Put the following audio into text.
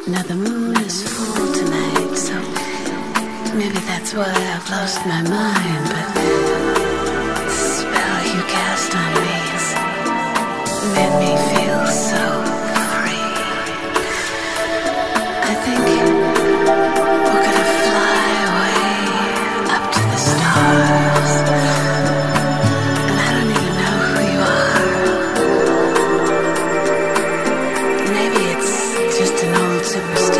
Now the moon is full tonight, so maybe that's why I've lost my mind. But the spell you cast on me has made me feel so free. I think we're gonna fly away up to the stars. And I don't even know who you are. Maybe it's just an old superstition.